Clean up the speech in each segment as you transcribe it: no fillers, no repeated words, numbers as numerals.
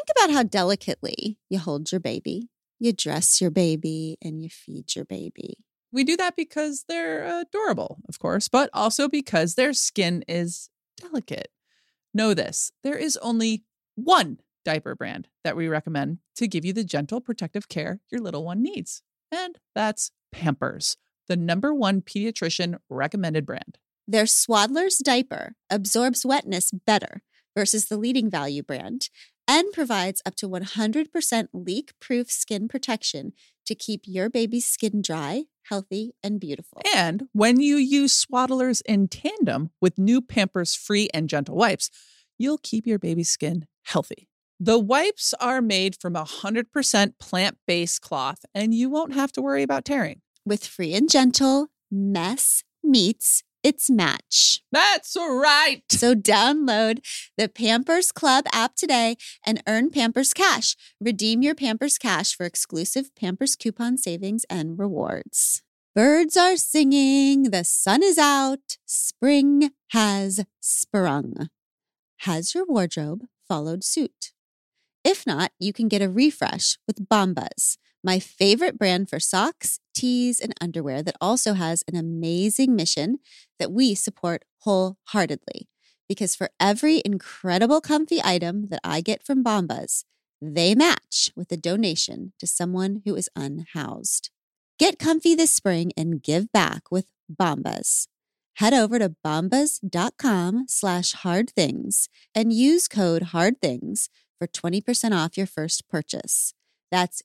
think about how delicately you hold your baby, you dress your baby, and you feed your baby. We do that because they're adorable, of course, but also because their skin is delicate. Know this, there is only one diaper brand that we recommend to give you the gentle protective care your little one needs. And that's Pampers, the #1 pediatrician recommended brand. Their Swaddler's diaper absorbs wetness better versus the leading value brand and provides up to 100% leak-proof skin protection to keep your baby's skin dry, healthy, and beautiful. And when you use Swaddlers in tandem with new Pampers Free and Gentle wipes, you'll keep your baby's skin healthy. The wipes are made from 100% plant-based cloth, and you won't have to worry about tearing. With Free and Gentle, mess meets its match. That's right. So download the Pampers Club app today and earn Pampers Cash. Redeem your Pampers Cash for exclusive Pampers coupon savings and rewards. Birds are singing, the sun is out, spring has sprung. Has your wardrobe followed suit? If not, you can get a refresh with Bombas, my favorite brand for socks, tees, and underwear that also has an amazing mission that we support wholeheartedly. Because for every incredible comfy item that I get from Bombas, they match with a donation to someone who is unhoused. Get comfy this spring and give back with Bombas. Head over to bombas.com/hardthings and use code HARDTHINGS for 20% off your first purchase. That's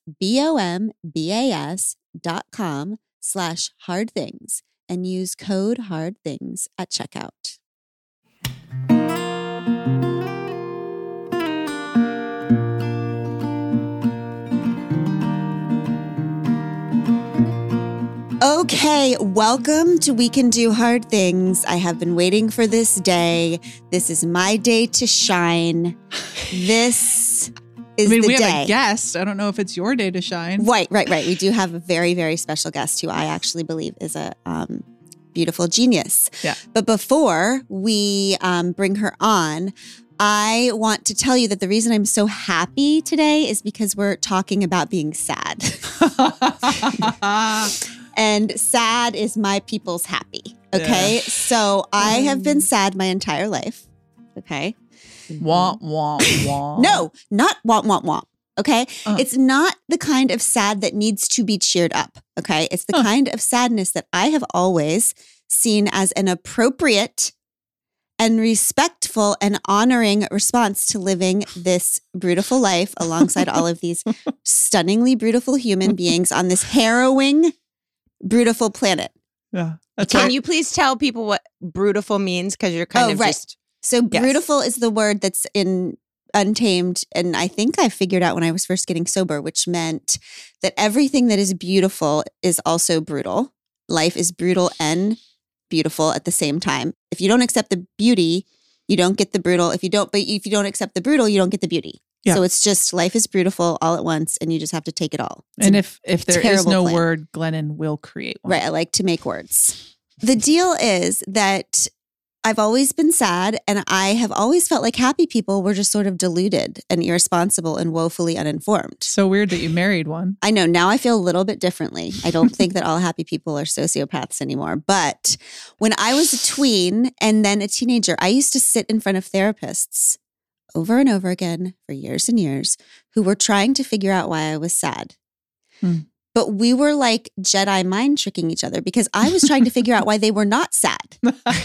bombas.com/hardthings and use code HARDTHINGS at checkout. Okay, welcome to We Can Do Hard Things. I have been waiting for this day. This is my day to shine. This is the day. We have a guest. I don't know if it's your day to shine. Right. We do have a very, very special guest who I actually believe is a beautiful genius. Yeah. But before we bring her on, I want to tell you that the reason I'm so happy today is because we're talking about being sad. And sad is my people's happy. Okay. Yeah. So I have been sad my entire life. Okay. Womp, womp, womp. No, not womp, womp, womp. Okay. It's not the kind of sad that needs to be cheered up. Okay. It's the kind of sadness that I have always seen as an appropriate and respectful and honoring response to living this beautiful life alongside all of these stunningly beautiful human beings on this harrowing, beautiful planet. Yeah. Can you please tell people what brutiful means? Because you're kind of right. just... So beautiful is the word that's in Untamed. And I think I figured out when I was first getting sober, which meant that everything that is beautiful is also brutal. Life is brutal and beautiful at the same time. If you don't accept the beauty, you don't get the brutal. If you don't accept the brutal, you don't get the beauty. Yeah. So it's just life is beautiful all at once, and you just have to take it all. It's and if there is no plan. word, Glennon will create one. Right. I like to make words. The deal is that I've always been sad, and I have always felt like happy people were just sort of deluded and irresponsible and woefully uninformed. So weird that you married one. I know. Now I feel a little bit differently. I don't think that all happy people are sociopaths anymore. But when I was a tween and then a teenager, I used to sit in front of therapists over and over again for years and years who were trying to figure out why I was sad. But we were like Jedi mind tricking each other because I was trying to figure out why they were not sad.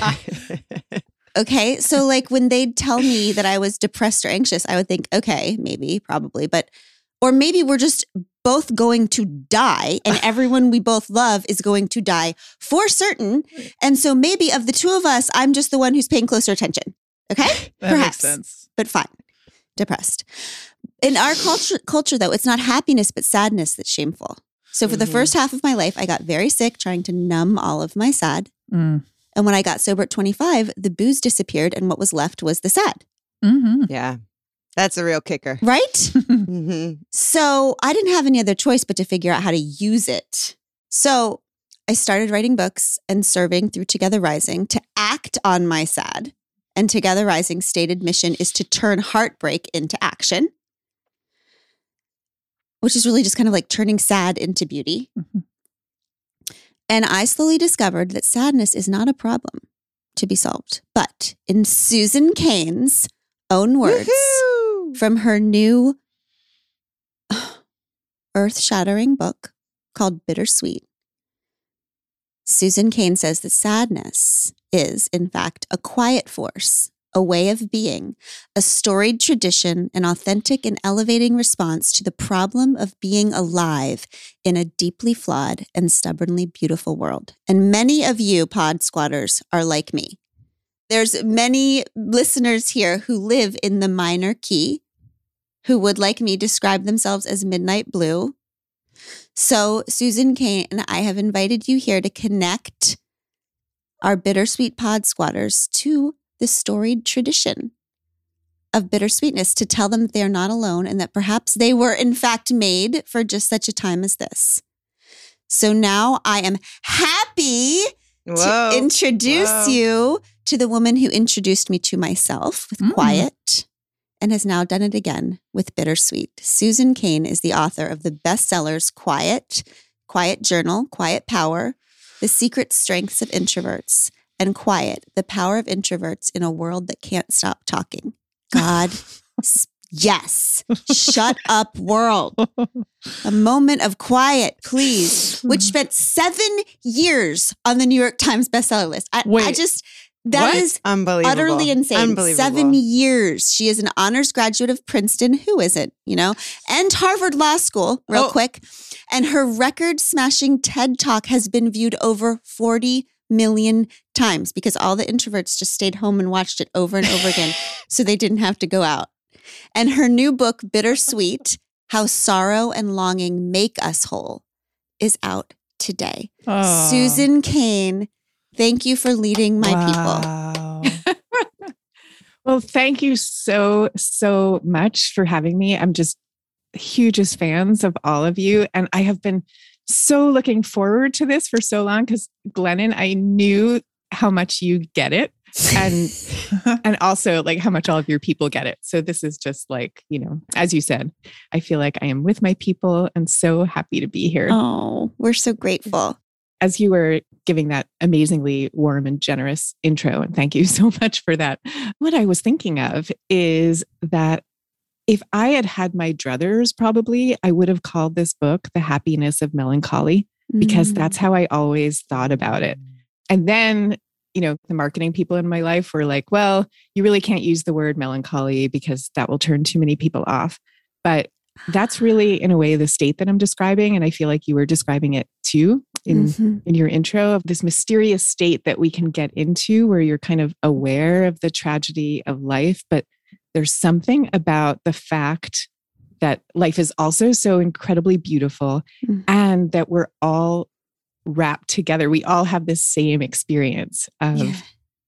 Okay. So like when they'd tell me that I was depressed or anxious, I would think, okay, maybe, probably, or maybe we're just both going to die and everyone we both love is going to die for certain. And so maybe of the two of us, I'm just the one who's paying closer attention. Okay. That makes sense. But fine. Depressed. In our culture though, it's not happiness, but sadness that's shameful. So for the first half of my life, I got very sick trying to numb all of my sad. And when I got sober at 25, the booze disappeared and what was left was the sad. Mm-hmm. Yeah. That's a real kicker. Right? So I didn't have any other choice but to figure out how to use it. So I started writing books and serving through Together Rising to act on my sad. And Together Rising's stated mission is to turn heartbreak into action. which is really just kind of like turning sad into beauty. Mhm. And I slowly discovered that sadness is not a problem to be solved. But in Susan Cain's own words Woohoo! from her new earth-shattering book called Bittersweet, Susan Cain says that sadness is, in fact, a quiet force, a way of being, a storied tradition, an authentic and elevating response to the problem of being alive in a deeply flawed and stubbornly beautiful world. And many of you pod squatters are like me. There's many listeners here who live in the minor key, who would, like me, describe themselves as midnight blue. So Susan Cain and I have invited you here to connect our bittersweet pod squatters to the storied tradition of bittersweetness, to tell them that they are not alone and that perhaps they were in fact made for just such a time as this. So now I am happy to introduce you to the woman who introduced me to myself with Quiet and has now done it again with Bittersweet. Susan Cain is the author of the bestsellers Quiet, Quiet Journal, Quiet Power, The Secret Strengths of Introverts, and Quiet, The Power of Introverts in a World That Can't Stop Talking. God, yes. Shut up, world. A moment of quiet, please, which spent 7 years on the New York Times bestseller list. That is unbelievable. Utterly insane. Unbelievable. 7 years. She is an honors graduate of Princeton. Who isn't, and Harvard Law School, real quick. And her record-smashing TED Talk has been viewed over 40 million times because all the introverts just stayed home and watched it over and over again so they didn't have to go out. And her new book, Bittersweet, How Sorrow and Longing Make Us Whole, is out today. Oh. Susan Cain, thank you for leading my people. Well, thank you so much for having me. I'm just hugest fans of all of you. And I have been so looking forward to this for so long because Glennon, I knew how much you get it. And also like how much all of your people get it. So this is just like, as you said, I feel like I am with my people and so happy to be here. Oh, we're so grateful. As you were giving that amazingly warm and generous intro, and thank you so much for that. What I was thinking of is that if I had had my druthers, probably I would have called this book The Happiness of Melancholy, because that's how I always thought about it. And then, the marketing people in my life were like, well, you really can't use the word melancholy because that will turn too many people off. But that's really, in a way, the state that I'm describing. And I feel like you were describing it too in your intro, of this mysterious state that we can get into where you're kind of aware of the tragedy of life. But there's something about the fact that life is also so incredibly beautiful and that we're all wrapped together. We all have this same experience of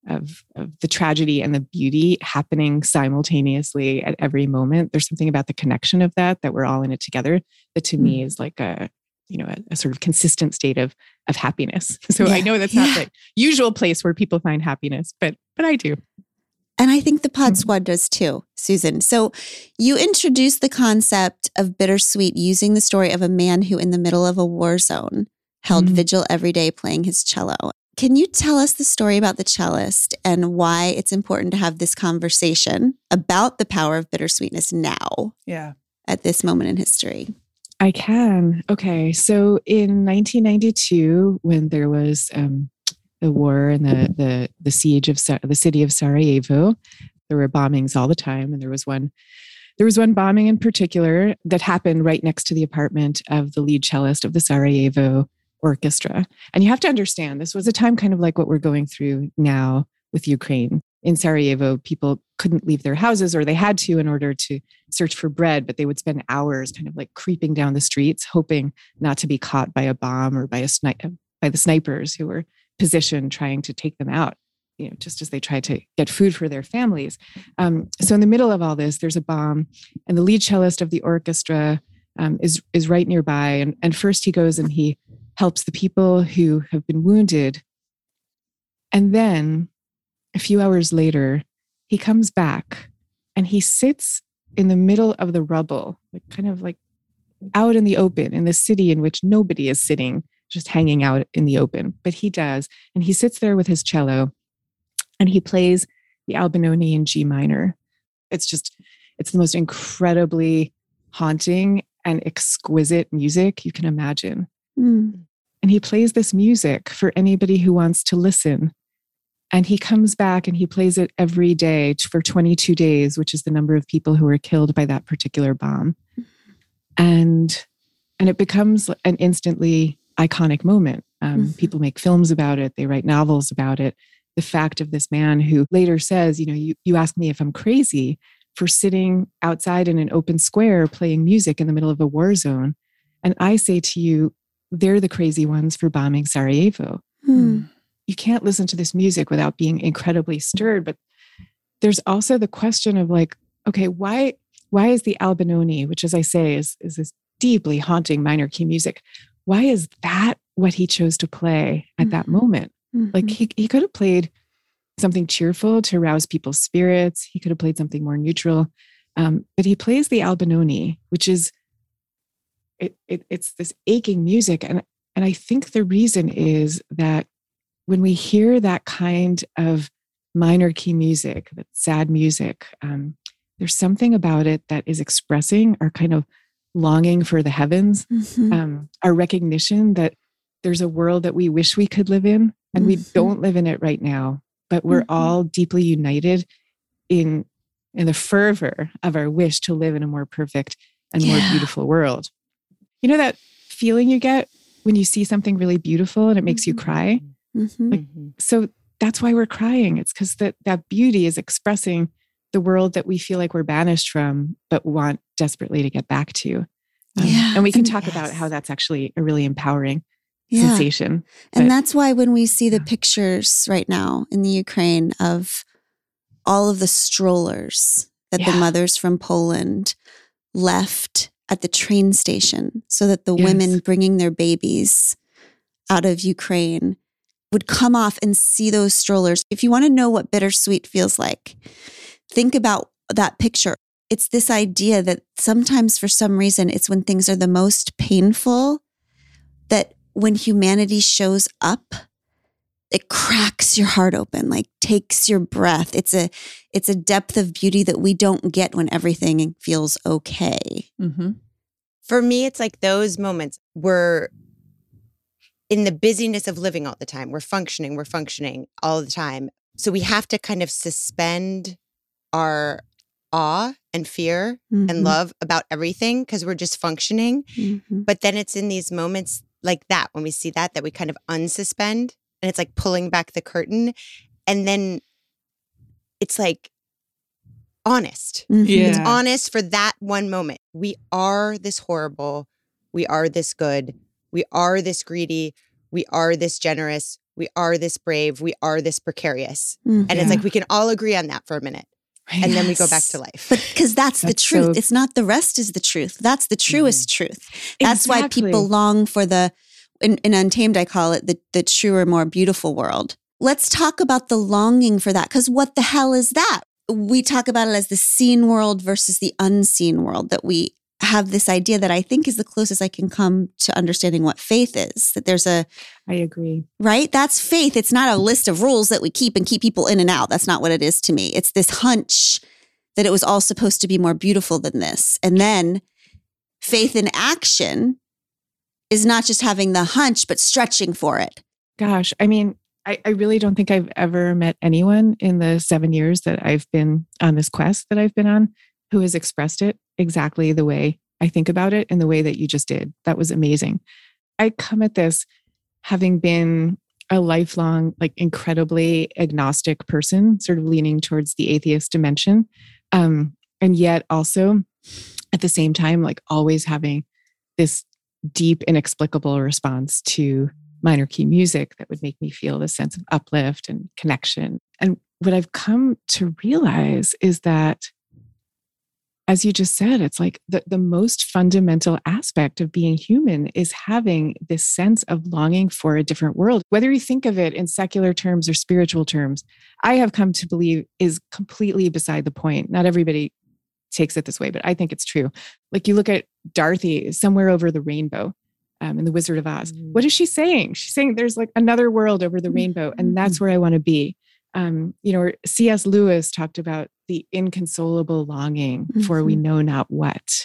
the tragedy and the beauty happening simultaneously at every moment. There's something about the connection of that we're all in it together that to me is like a sort of consistent state of happiness. So I know that's not the usual place where people find happiness, but I do. And I think the Pod Squad does too, Susan. So you introduced the concept of bittersweet using the story of a man who in the middle of a war zone held vigil every day playing his cello. Can you tell us the story about the cellist and why it's important to have this conversation about the power of bittersweetness now at this moment in history? I can. Okay. So in 1992, when there was the war and the siege of the city of Sarajevo, there were bombings all the time. And there was one bombing in particular that happened right next to the apartment of the lead cellist of the Sarajevo Orchestra. And you have to understand, this was a time kind of like what we're going through now with Ukraine. In Sarajevo, people couldn't leave their houses, or they had to in order to search for bread, but they would spend hours kind of like creeping down the streets, hoping not to be caught by a bomb or by the snipers who were positioned trying to take them out, just as they tried to get food for their families. So in the middle of all this, there's a bomb, and the lead cellist of the orchestra is right nearby. And first he goes and he helps the people who have been wounded. And then a few hours later, he comes back and he sits in the middle of the rubble, like kind of like out in the open in the city in which nobody is sitting, just hanging out in the open. But he does. And he sits there with his cello and he plays the Albinoni in G minor. It's the most incredibly haunting and exquisite music you can imagine. Mm. And he plays this music for anybody who wants to listen. And he comes back and he plays it every day for 22 days, which is the number of people who were killed by that particular bomb. And it becomes an instantly iconic moment. People make films about it. They write novels about it. The fact of this man who later says, you ask me if I'm crazy for sitting outside in an open square playing music in the middle of a war zone. And I say to you, they're the crazy ones for bombing Sarajevo. You can't listen to this music without being incredibly stirred. But there's also the question of like, okay, why is the Albinoni, which as I say is this deeply haunting minor key music, why is that what he chose to play at that moment? Like he could have played something cheerful to arouse people's spirits. He could have played something more neutral. But he plays the Albinoni, which is, it's this aching music. And I think the reason is that when we hear that kind of minor key music, that sad music, there's something about it that is expressing our kind of longing for the heavens, our recognition that there's a world that we wish we could live in, and we don't live in it right now, but we're all deeply united in the fervor of our wish to live in a more perfect and more beautiful world. You know that feeling you get when you see something really beautiful and it makes you cry? So that's why we're crying. It's because that beauty is expressing the world that we feel like we're banished from, but want desperately to get back to. And we can talk about how that's actually a really empowering sensation. And that's why when we see the pictures right now in the Ukraine of all of the strollers that the mothers from Poland left at the train station so that the women bringing their babies out of Ukraine would come off and see those strollers. If you want to know what bittersweet feels like, think about that picture. It's this idea that sometimes for some reason, it's when things are the most painful that when humanity shows up, it cracks your heart open, like takes your breath. It's a depth of beauty that we don't get when everything feels okay. For me, it's like those moments where in the busyness of living all the time, we're functioning all the time. So we have to kind of suspend our awe and fear and love about everything because we're just functioning. But then it's in these moments like that, when we see that we kind of unsuspend, and it's like pulling back the curtain. And then it's like honest. It's honest for that one moment. We are this horrible. We are this good. We are this greedy. We are this generous. We are this brave. We are this precarious. And it's like we can all agree on that for a minute. And then we go back to life. But because that's the truth. It's not the rest is the truth. That's the truest truth. That's why people long for in Untamed, I call it the truer, more beautiful world. Let's talk about the longing for that. Because what the hell is that? We talk about it as the seen world versus the unseen world, that we have this idea that I think is the closest I can come to understanding what faith is. That there's I agree. Right? That's faith. It's not a list of rules that we keep and keep people in and out. That's not what it is to me. It's this hunch that it was all supposed to be more beautiful than this. And then faith in action is not just having the hunch, but stretching for it. Gosh, I mean, I really don't think I've ever met anyone in the 7 years that I've been on this quest that I've been on who has expressed it exactly the way I think about it in the way that you just did. That was amazing. I come at this having been a lifelong, like incredibly agnostic person, sort of leaning towards the atheist dimension. And yet also at the same time, like always having this deep, inexplicable response to minor key music that would make me feel this sense of uplift and connection. And what I've come to realize is that, as you just said, it's like the most fundamental aspect of being human is having this sense of longing for a different world. Whether you think of it in secular terms or spiritual terms, I have come to believe is completely beside the point. Not everybody takes it this way, but I think it's true. Like you look at Dorothy somewhere over the rainbow in The Wizard of Oz. What is she saying? She's saying there's like another world over the rainbow, and that's where I want to be. C.S. Lewis talked about the inconsolable longing for we know not what.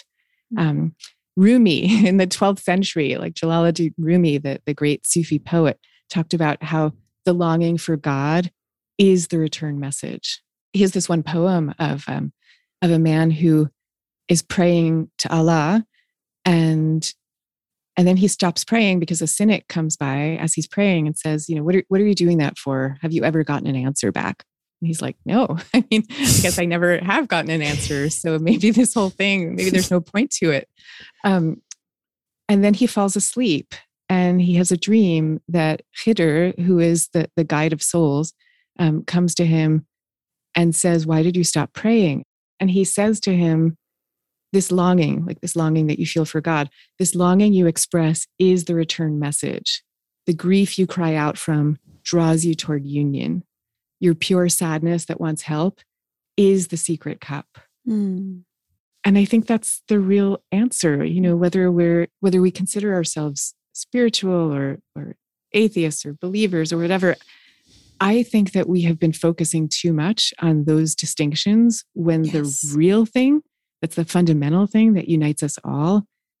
Rumi in the 12th century, like Jalaluddin Rumi, the great Sufi poet, talked about how the longing for God is the return message. He has this one poem of a man who is praying to Allah, and then he stops praying because a cynic comes by as he's praying and says, what are you doing that for? Have you ever gotten an answer back? And he's like, no, I guess I never have gotten an answer. So maybe this whole thing, maybe there's no point to it. And then he falls asleep and he has a dream that Khidr, who is the guide of souls, comes to him and says, why did you stop praying? And he says to him, this longing that you feel for God, this longing you express is the return message. The grief you cry out from draws you toward union. Your pure sadness that wants help is the secret cup. And I think that's the real answer, whether we consider ourselves spiritual or atheists or believers or whatever. I think that we have been focusing too much on those distinctions when the real thing, that's the fundamental thing that unites us all,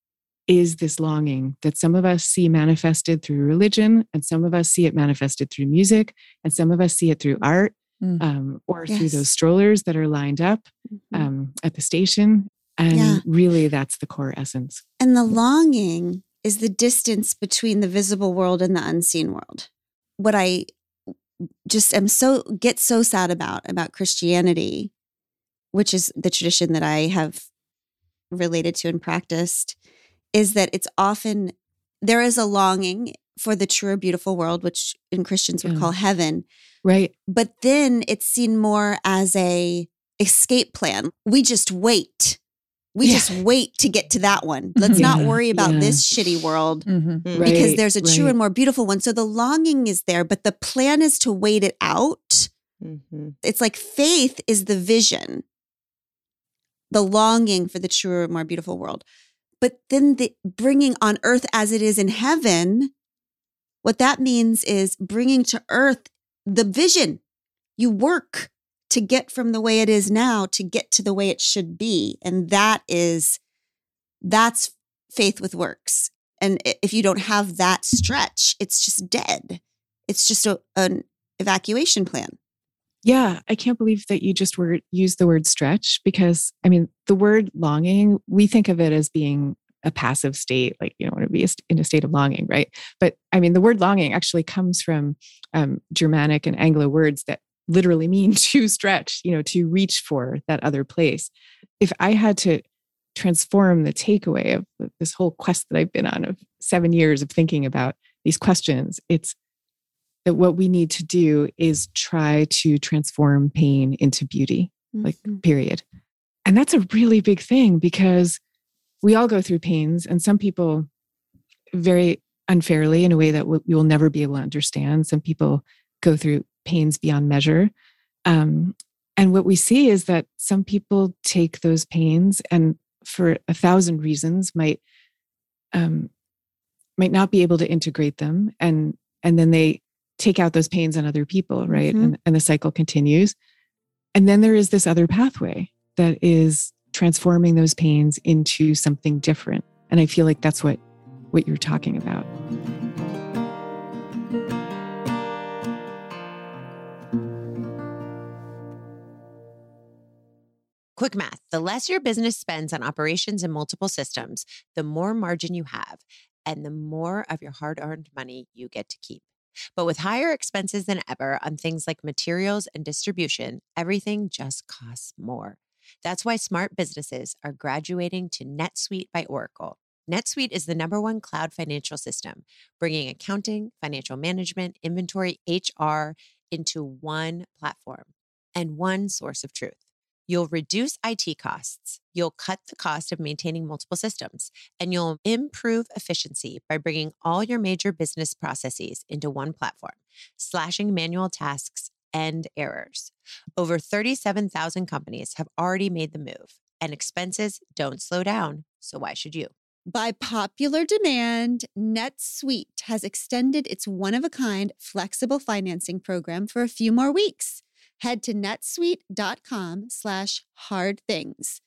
is this longing that some of us see manifested through religion, and some of us see it manifested through music, and some of us see it through art, or through those strollers that are lined up at the station. And really, that's the core essence. And the longing is the distance between the visible world and the unseen world. What I just get so sad about Christianity, which is the tradition that I have related to and practiced, is that it's often, there is a longing for the true, beautiful world, which in Christians would call heaven. Right. But then it's seen more as a escape plan. We just wait. We just wait to get to that one. Let's not worry about this shitty world because there's a true and more beautiful one. So the longing is there, but the plan is to wait it out. It's like faith is the vision, the longing for the truer, more beautiful world. But then the bringing on earth as it is in heaven, what that means is bringing to earth the vision. You work to get from the way it is now to get to the way it should be. And that's faith with works. And if you don't have that stretch, it's just dead. It's just an evacuation plan. Yeah, I can't believe that you just used the word stretch, because the word longing, we think of it as being a passive state, like you don't want to be in a state of longing, right? But the word longing actually comes from Germanic and Anglo words that literally mean to stretch, to reach for that other place. If I had to transform the takeaway of this whole quest that I've been on of 7 years of thinking about these questions, it's that what we need to do is try to transform pain into beauty, like period. And that's a really big thing, because we all go through pains, and some people very unfairly in a way that we will never be able to understand. Some people go through pains beyond measure. And what we see is that some people take those pains and for 1,000 reasons might not be able to integrate them. And then they take out those pains on other people, right? And the cycle continues. And then there is this other pathway that is transforming those pains into something different. And I feel like that's what you're talking about. Quick math. The less your business spends on operations and multiple systems, the more margin you have and the more of your hard-earned money you get to keep. But with higher expenses than ever on things like materials and distribution, everything just costs more. That's why smart businesses are graduating to NetSuite by Oracle. NetSuite is the #1 cloud financial system, bringing accounting, financial management, inventory, HR into one platform and one source of truth. You'll reduce IT costs, you'll cut the cost of maintaining multiple systems, and you'll improve efficiency by bringing all your major business processes into one platform, slashing manual tasks and errors. Over 37,000 companies have already made the move, and expenses don't slow down, So why should you? By popular demand, NetSuite has extended its one-of-a-kind flexible financing program for a few more weeks. Head to netsuite.com/hardthings.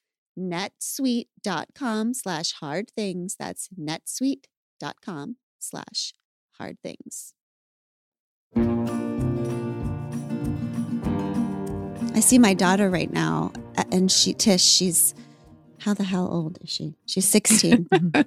netsuite.com/hardthings. That's netsuite.com/hardthings. I see my daughter right now, and she's, how the hell old is she? She's 16.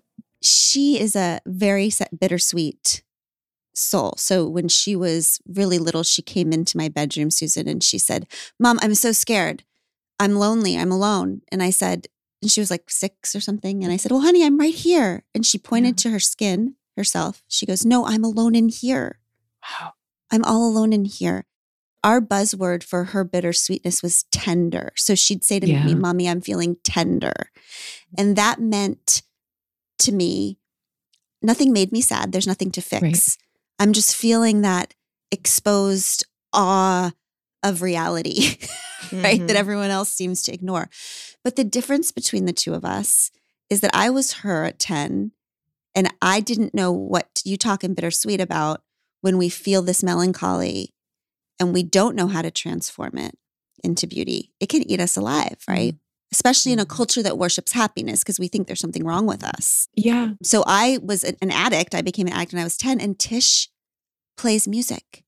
She is a very bittersweet soul. So when she was really little, she came into my bedroom, Susan, and she said, "Mom, I'm so scared. I'm lonely. I'm alone." And I said, and she was like 6 or something. And I said, "Well, honey, I'm right here." And she pointed to her skin herself. She goes, "No, I'm alone in here. Wow. I'm all alone in here." Our buzzword for her bittersweetness was tender. So she'd say to me, "Mommy, I'm feeling tender." And that meant to me, nothing made me sad. There's nothing to fix. Right. I'm just feeling that exposed awe of reality, right? That everyone else seems to ignore. But the difference between the two of us is that I was her at 10, and I didn't know what you talk in Bittersweet about when we feel this melancholy and we don't know how to transform it into beauty. It can eat us alive, right? Especially in a culture that worships happiness because we think there's something wrong with us. Yeah. So I was an addict. I became an addict when I was 10, and Tish plays music.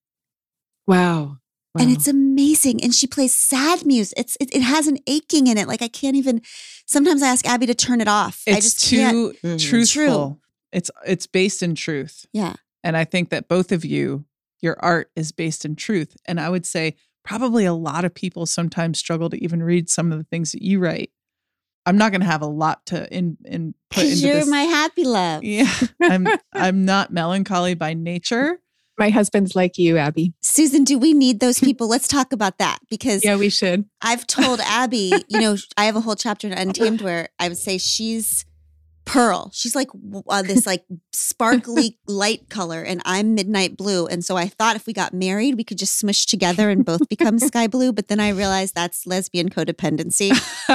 Wow. And it's amazing. And she plays sad music. It has an aching in it. Like I can't even, sometimes I ask Abby to turn it off. It's I just too can't. truthful. It's based in truth. Yeah. And I think that both of you, your art is based in truth. And I would say probably a lot of people sometimes struggle to even read some of the things that you write. I'm not going to have a lot to put into You're this. my happy love. Yeah, I'm not melancholy by nature. My husband's like you, Abby. Susan, do we need those people? Let's talk about that because Yeah, we should. I've told Abby, I have a whole chapter in Untamed where I would say she's pearl. She's like this like sparkly light color and I'm midnight blue. And so I thought if we got married, we could just smush together and both become sky blue. But then I realized that's lesbian codependency.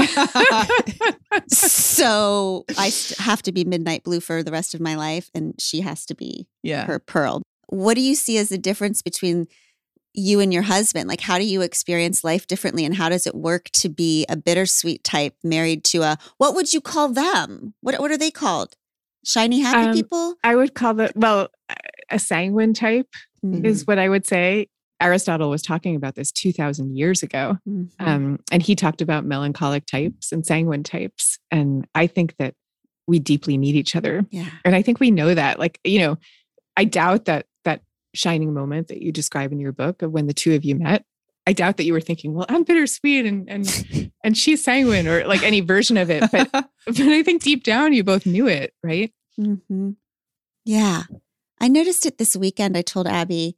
So I have to be midnight blue for the rest of my life. And she has to be her pearl. What do you see as the difference between you and your husband? Like, how do you experience life differently? And how does it work to be a bittersweet type married to what would you call them? What are they called? Shiny, happy people? I would call them, a sanguine type is what I would say. Aristotle was talking about this 2,000 years ago. And he talked about melancholic types and sanguine types. And I think that we deeply need each other. Yeah. And I think we know that, I doubt that shining moment that you describe in your book of when the two of you met. I doubt that you were thinking, well, I'm bittersweet and she's sanguine or like any version of it. But I think deep down you both knew it, right? Mm-hmm. Yeah. I noticed it this weekend. I told Abby,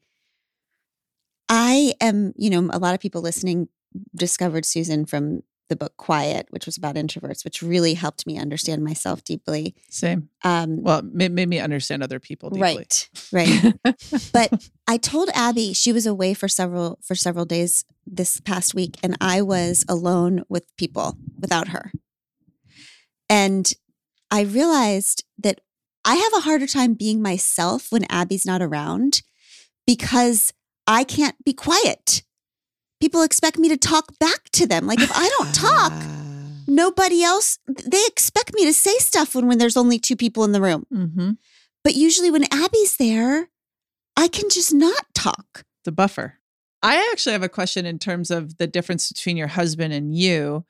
I am, a lot of people listening discovered Susan from the book Quiet, which was about introverts, which really helped me understand myself deeply. Same. Well, it made me understand other people deeply. Right. But I told Abby she was away for several days this past week, and I was alone with people without her. And I realized that I have a harder time being myself when Abby's not around because I can't be quiet. People expect me to talk back to them. Like if I don't talk, nobody else, they expect me to say stuff when there's only 2 people in the room. Mm-hmm. But usually when Abby's there, I can just not talk. The buffer. I actually have a question in terms of the difference between your husband and you.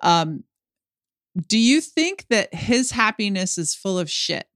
Do you think that his happiness is full of shit?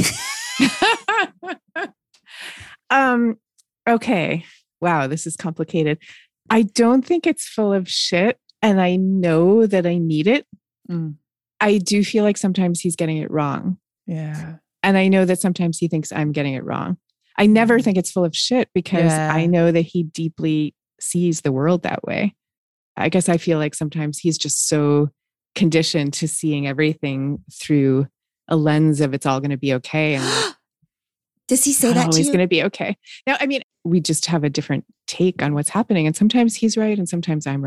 Okay. Wow, this is complicated. I don't think it's full of shit, and I know that I need it. I do feel like sometimes he's getting it wrong. Yeah. And I know that sometimes he thinks I'm getting it wrong. I never think it's full of shit because I know that he deeply sees the world that way. I guess I feel like sometimes he's just so conditioned to seeing everything through a lens of it's all going to be okay. And does he say that to you? Always going to be okay. Now, I mean, we just have a different take on what's happening. And sometimes he's right and sometimes I'm right.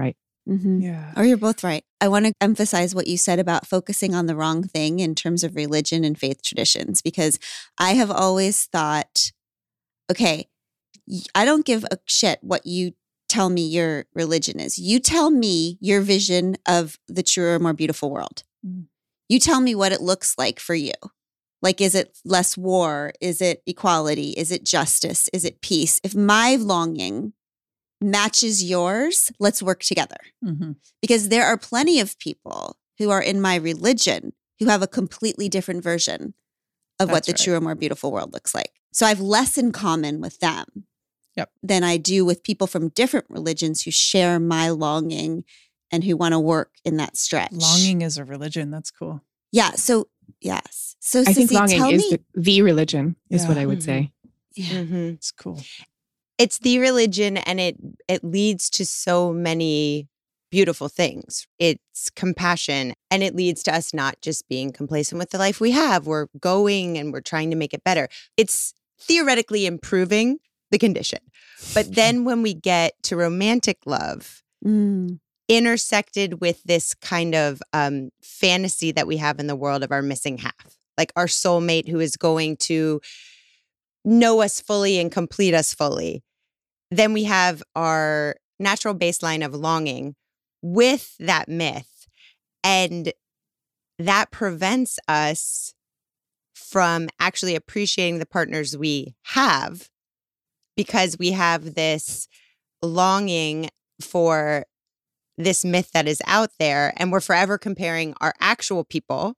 Mm-hmm. Yeah. Or you're both right. I want to emphasize what you said about focusing on the wrong thing in terms of religion and faith traditions, because I have always thought, okay, I don't give a shit what you tell me your religion is. You tell me your vision of the truer, more beautiful world. Mm. You tell me what it looks like for you. Like, is it less war? Is it equality? Is it justice? Is it peace? If my longing matches yours, let's work together. Mm-hmm. Because there are plenty of people who are in my religion who have a completely different version of what That's the right. truer, more beautiful world looks like. So I have less in common with them Yep. than I do with people from different religions who share my longing and who want to work in that stretch. Longing is a religion. That's cool. Yeah. So, yes. So, I think Sissy, longing tell is me. the religion is what Yeah. I would say. Yeah. Mhm. It's cool. It's the religion, and it leads to so many beautiful things. It's compassion, and it leads to us not just being complacent with the life we have. We're going and we're trying to make it better. It's theoretically improving the condition. But then when we get to romantic love, Mm. intersected with this kind of fantasy that we have in the world of our missing half, like our soulmate who is going to know us fully and complete us fully. Then we have our natural baseline of longing with that myth. And that prevents us from actually appreciating the partners we have, because we have this longing for this myth that is out there. And we're forever comparing our actual people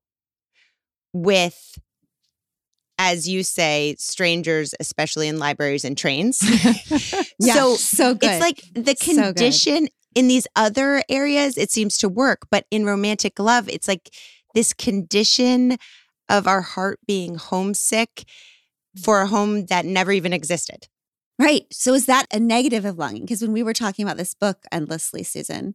with, as you say, strangers, especially in libraries and trains. Yeah, so good. It's like the So good. condition in these other areas, it seems to work. But in romantic love, it's like this condition of our heart being homesick for a home that never even existed. Right. So is that a negative of longing? Because when we were talking about this book endlessly, Susan,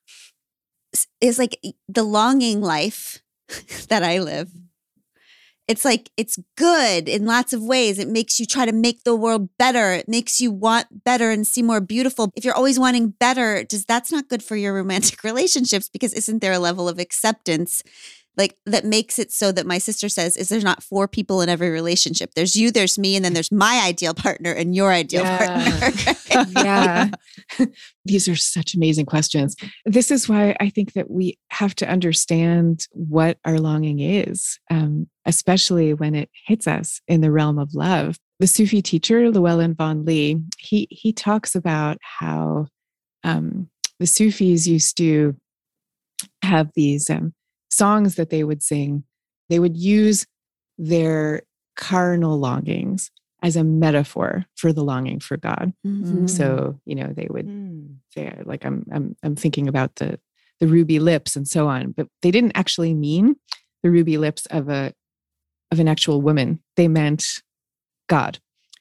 is like the longing life that I live. It's like, it's good in lots of ways. It makes you try to make the world better. It makes you want better and see more beautiful. If you're always wanting better, that's not good for your romantic relationships, because isn't there a level of acceptance like that makes it so that my sister says is there's not 4 people in every relationship. There's you, there's me, and then there's my ideal partner and your ideal partner. Yeah. These are such amazing questions. This is why I think that we have to understand what our longing is, especially when it hits us in the realm of love. The Sufi teacher, Llewellyn Vaughan-Lee, he talks about how the Sufis used to have these songs that they would sing. They would use their carnal longings as a metaphor for the longing for God. Mhm. So, they would say, like, I'm thinking about the ruby lips and so on, but they didn't actually mean the ruby lips of an actual woman. They meant God.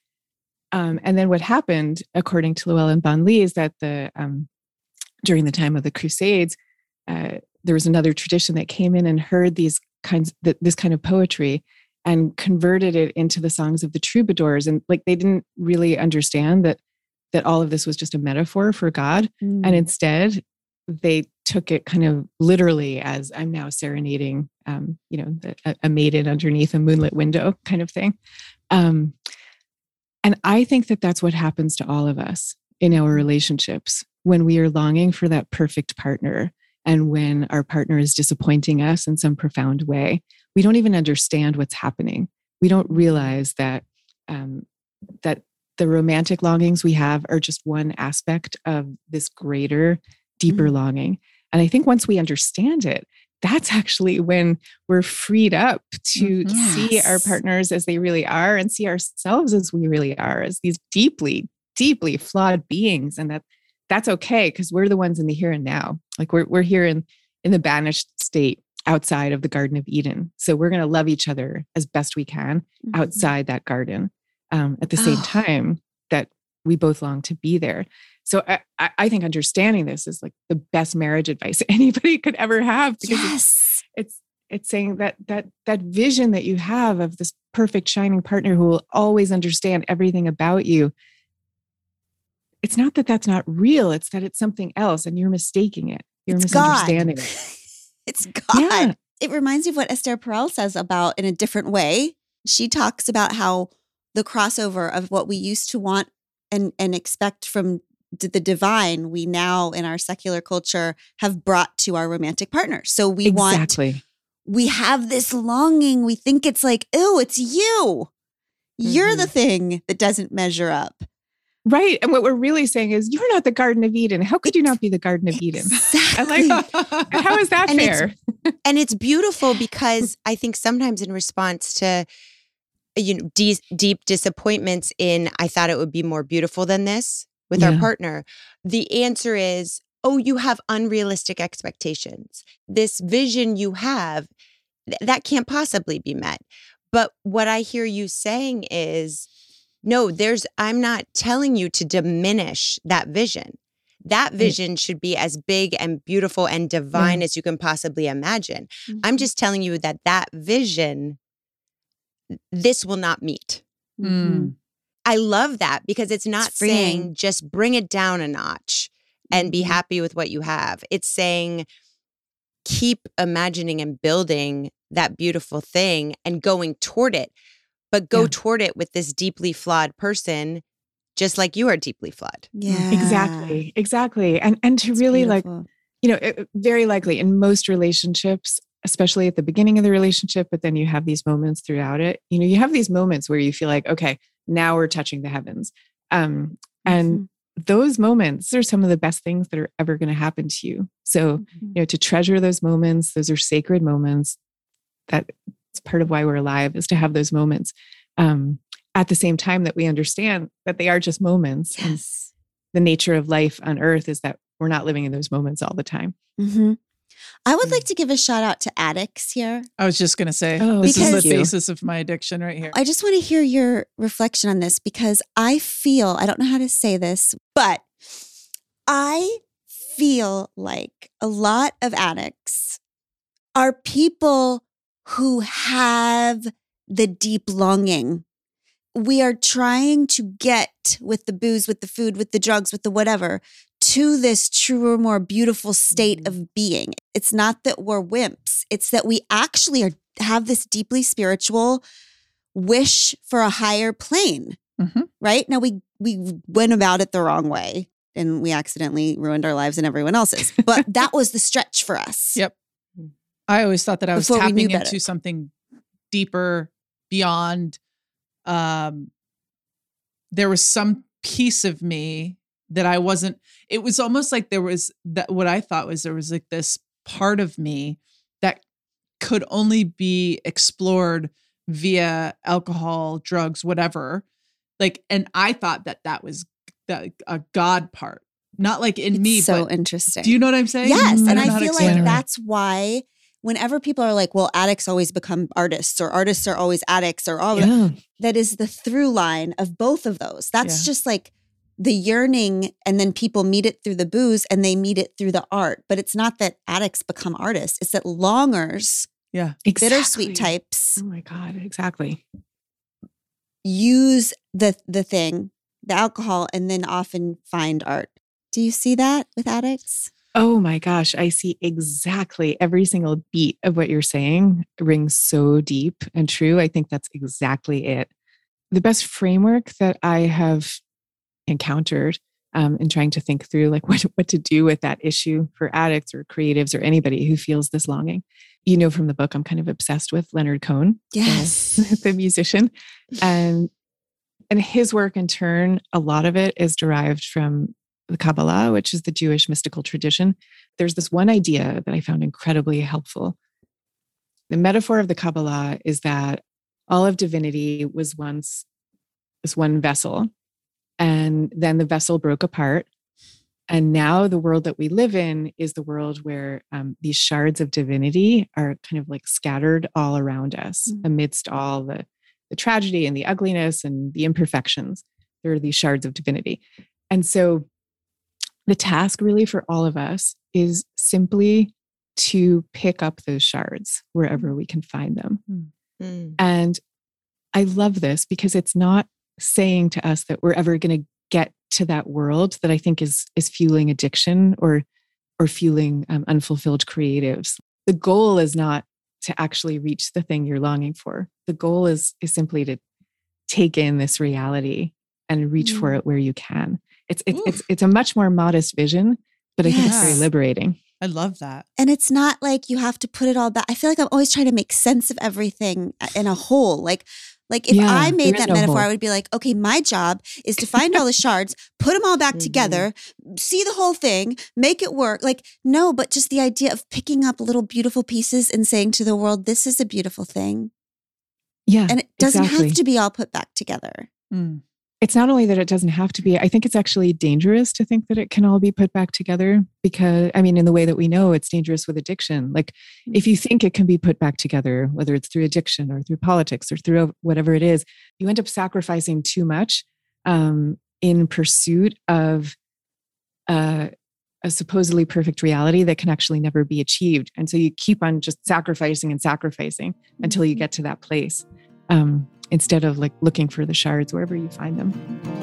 And then what happened, according to Llewellyn Vaughan-Lee, is that during the time of the Crusades, there was another tradition that came in and heard this kind of poetry and converted it into the songs of the troubadours. And like, they didn't really understand that all of this was just a metaphor for God. Mm. And instead they took it kind of literally as, I'm now serenading, a maiden underneath a moonlit window kind of thing. And I think that that's what happens to all of us in our relationships when we are longing for that perfect partner. And when our partner is disappointing us in some profound way, we don't even understand what's happening. We don't realize that that the romantic longings we have are just one aspect of this greater, deeper longing. And I think once we understand it, that's actually when we're freed up to see our partners as they really are and see ourselves as we really are, as these deeply, deeply flawed beings. And that's okay, because we're the ones in the here and now. Like we're here in the banished state outside of the Garden of Eden. So we're going to love each other as best we can outside that garden, at the same time that we both long to be there. So I think understanding this is like the best marriage advice anybody could ever have, because it's saying that vision that you have of this perfect shining partner who will always understand everything about you. it's not that that's not real. It's that it's something else and you're mistaking it. You're It's God. misunderstanding it. It's God. Yeah. It reminds me of what Esther Perel says about in a different way. She talks about how the crossover of what we used to want and expect from the divine, we now in our secular culture have brought to our romantic partner. So we we have this longing. We think it's like, oh, it's you. You're the thing that doesn't measure up. Right. And what we're really saying is, you're not the Garden of Eden. How could you not be the Garden of Eden? Exactly. How is that fair? And it's beautiful because I think sometimes in response to, deep disappointments in, I thought it would be more beautiful than this with our partner, the answer is, oh, you have unrealistic expectations. This vision you have, that can't possibly be met. But what I hear you saying is, no, I'm not telling you to diminish that vision. That vision should be as big and beautiful and divine as you can possibly imagine. Mm-hmm. I'm just telling you that vision, this will not meet. Mm-hmm. I love that because it's not saying just bring it down a notch and be happy with what you have. It's saying keep imagining and building that beautiful thing and going toward it. But go toward it with this deeply flawed person, just like you are deeply flawed. Yeah, exactly. And to really beautiful. Very likely in most relationships, especially at the beginning of the relationship, but then you have these moments throughout it. You have these moments where you feel like, okay, now we're touching the heavens. And those moments are some of the best things that are ever going to happen to you. So, to treasure those moments, those are sacred moments. It's part of why we're alive, is to have those moments at the same time that we understand that they are just moments. Yes. And the nature of life on earth is that we're not living in those moments all the time. Mm-hmm. I would like to give a shout out to addicts here. I was just going to say, this is the basis of my addiction right here. I just want to hear your reflection on this because I don't know how to say this, but I feel like a lot of addicts are people who have the deep longing. We are trying to get with the booze, with the food, with the drugs, with the whatever, to this truer, more beautiful state of being. It's not that we're wimps. It's that we actually have this deeply spiritual wish for a higher plane, right? Now, we went about it the wrong way and we accidentally ruined our lives and everyone else's. But that was the stretch for us. Yep. I always thought that I was tapping into something deeper beyond. There was some piece of me that I wasn't. It was almost like there was that. What I thought was there was like this part of me that could only be explored via alcohol, drugs, whatever. Like, and I thought that was a God part, not like in me. So but interesting. Do you know what I'm saying? Yes, and I feel like it. that's why. Whenever people are like, well, addicts always become artists or artists are always addicts or all that is the through line of both of those. That's just like the yearning and then people meet it through the booze and they meet it through the art. But it's not that addicts become artists. It's that longers, bittersweet types. Oh my God, exactly. Use the thing, the alcohol, and then often find art. Do you see that with addicts? Oh my gosh, I see exactly every single beat of what you're saying rings so deep and true. I think that's exactly it. The best framework that I have encountered in trying to think through like what to do with that issue for addicts or creatives or anybody who feels this longing. From the book, I'm kind of obsessed with Leonard Cohen, the musician. And his work in turn, a lot of it is derived from the Kabbalah, which is the Jewish mystical tradition. There's this one idea that I found incredibly helpful. The metaphor of the Kabbalah is that all of divinity was once this one vessel, and then the vessel broke apart. And now the world that we live in is the world where these shards of divinity are kind of like scattered all around us amidst all the tragedy and the ugliness and the imperfections. There are these shards of divinity. And so the task really for all of us is simply to pick up those shards wherever we can find them. And I love this because it's not saying to us that we're ever going to get to that world that I think is fueling addiction or fueling unfulfilled creatives. The goal is not to actually reach the thing you're longing for. The goal is simply to take in this reality and reach for it where you can. It's a much more modest vision, but I think it's very liberating. I love that. And it's not like you have to put it all back. I feel like I'm always trying to make sense of everything in a whole. Like if I made that metaphor, I would be like, okay, my job is to find all the shards, put them all back together, see the whole thing, make it work. Like, no, but just the idea of picking up little beautiful pieces and saying to the world, this is a beautiful thing. Yeah. And it doesn't have to be all put back together. Mm. It's not only that it doesn't have to be, I think it's actually dangerous to think that it can all be put back together because, I mean, in the way that we know it's dangerous with addiction. Like if you think it can be put back together, whether it's through addiction or through politics or through whatever it is, you end up sacrificing too much in pursuit of a supposedly perfect reality that can actually never be achieved. And so you keep on just sacrificing and sacrificing until you get to that place. Instead of like looking for the shards wherever you find them.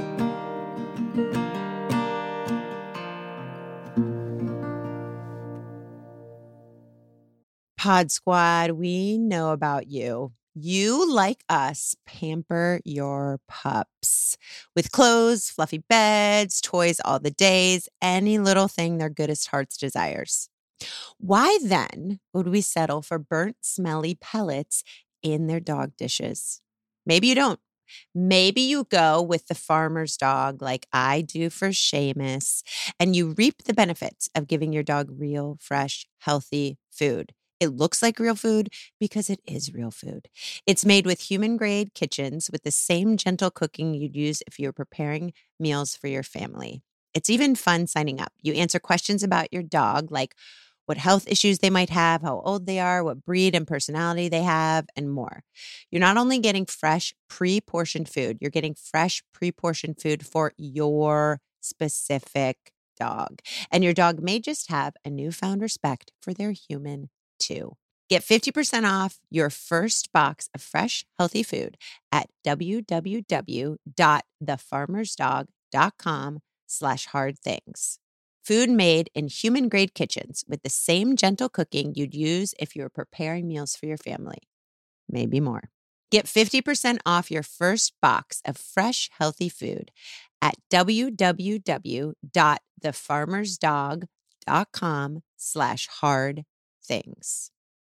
Pod Squad, we know about you. You, like us, pamper your pups with clothes, fluffy beds, toys all the days, any little thing their goodest hearts desires. Why then would we settle for burnt, smelly pellets in their dog dishes? Maybe you don't. Maybe you go with the farmer's dog like I do for Seamus, and you reap the benefits of giving your dog real, fresh, healthy food. It looks like real food because it is real food. It's made with human-grade kitchens with the same gentle cooking you'd use if you were preparing meals for your family. It's even fun signing up. You answer questions about your dog, like what health issues they might have, how old they are, what breed and personality they have, and more. You're not only getting fresh, pre-portioned food, you're getting fresh, pre-portioned food for your specific dog. And your dog may just have a newfound respect for their human, too. Get 50% off your first box of fresh, healthy food at www.thefarmersdog.com/hardthings. Food made in human-grade kitchens with the same gentle cooking you'd use if you were preparing meals for your family. Maybe more. Get 50% off your first box of fresh, healthy food at www.thefarmersdog.com/hardthings.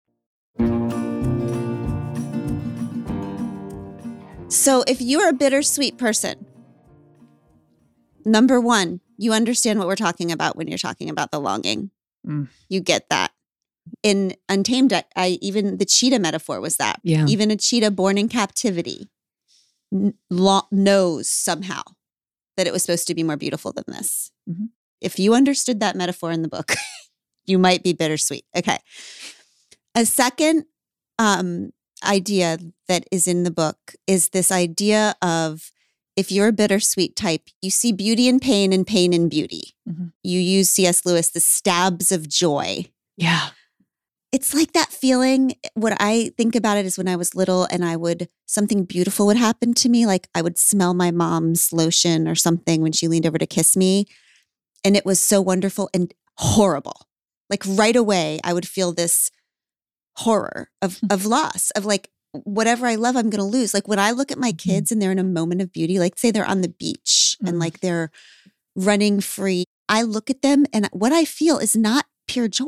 So if you're a bittersweet person, number one, you understand what we're talking about when you're talking about the longing. You get that. In Untamed, even the cheetah metaphor was that. Yeah. Even a cheetah born in captivity knows somehow that it was supposed to be more beautiful than this. Mm-hmm. If you understood that metaphor in the book, you might be bittersweet. Okay. A second idea that is in the book is this idea of, if you're a bittersweet type, you see beauty in pain and pain in beauty. Mm-hmm. You use C.S. Lewis, the stabs of joy. Yeah. It's like that feeling. What I think about it is when I was little and something beautiful would happen to me. Like I would smell my mom's lotion or something when she leaned over to kiss me. And it was so wonderful and horrible. Like right away, I would feel this horror of loss, of like, whatever I love, I'm going to lose. Like when I look at my kids and they're in a moment of beauty, like say they're on the beach and like they're running free, I look at them and what I feel is not pure joy.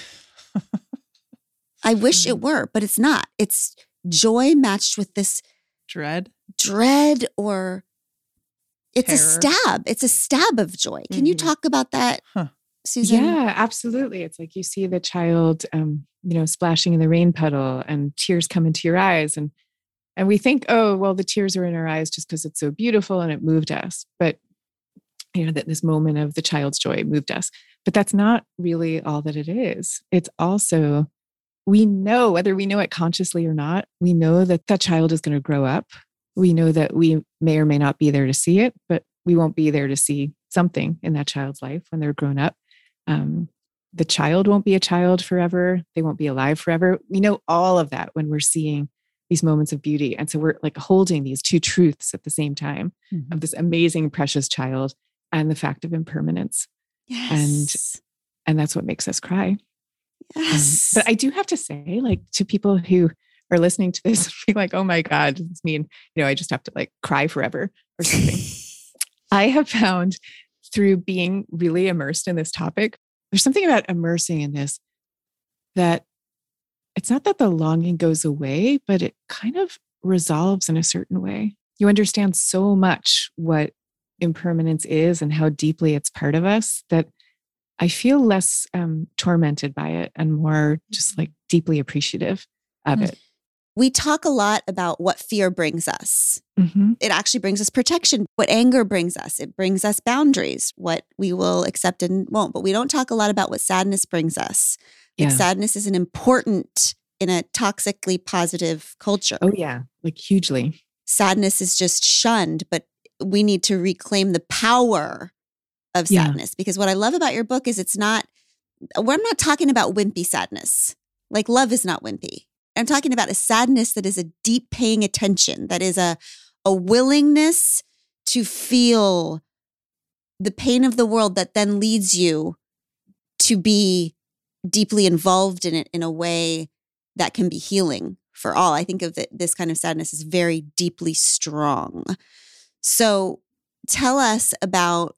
I wish it were, but it's not. It's joy matched with this Dread, or it's terror. a stab. It's a stab of joy. Can you talk about that, Susan? Yeah, absolutely. It's like you see the child, splashing in the rain puddle and tears come into your eyes. And we think, oh, well, the tears are in our eyes just because it's so beautiful and it moved us. But, that this moment of the child's joy moved us. But that's not really all that it is. It's also, we know, whether we know it consciously or not, we know that that child is going to grow up. We know that we may or may not be there to see it, but we won't be there to see something in that child's life when they're grown up. The child won't be a child forever. They won't be alive forever. We know all of that when we're seeing these moments of beauty. And so we're like holding these two truths at the same time of this amazing, precious child and the fact of impermanence. Yes. And that's what makes us cry. Yes. But I do have to say, like, to people who are listening to this, be like, oh my God, does this mean, I just have to like cry forever or something? I have found through being really immersed in this topic, there's something about immersing in this that it's not that the longing goes away, but it kind of resolves in a certain way. You understand so much what impermanence is and how deeply it's part of us that I feel less tormented by it and more just like deeply appreciative of it. We talk a lot about what fear brings us. Mm-hmm. It actually brings us protection. What anger brings us, it brings us boundaries, what we will accept and won't. But we don't talk a lot about what sadness brings us. Like sadness is an important in a toxically positive culture. Oh yeah, like hugely. Sadness is just shunned, but we need to reclaim the power of sadness. Because what I love about your book is I'm not talking about wimpy sadness. Like love is not wimpy. I'm talking about a sadness that is a deep paying attention, that is a willingness to feel the pain of the world that then leads you to be deeply involved in it in a way that can be healing for all. I think of this kind of sadness as very deeply strong. So tell us about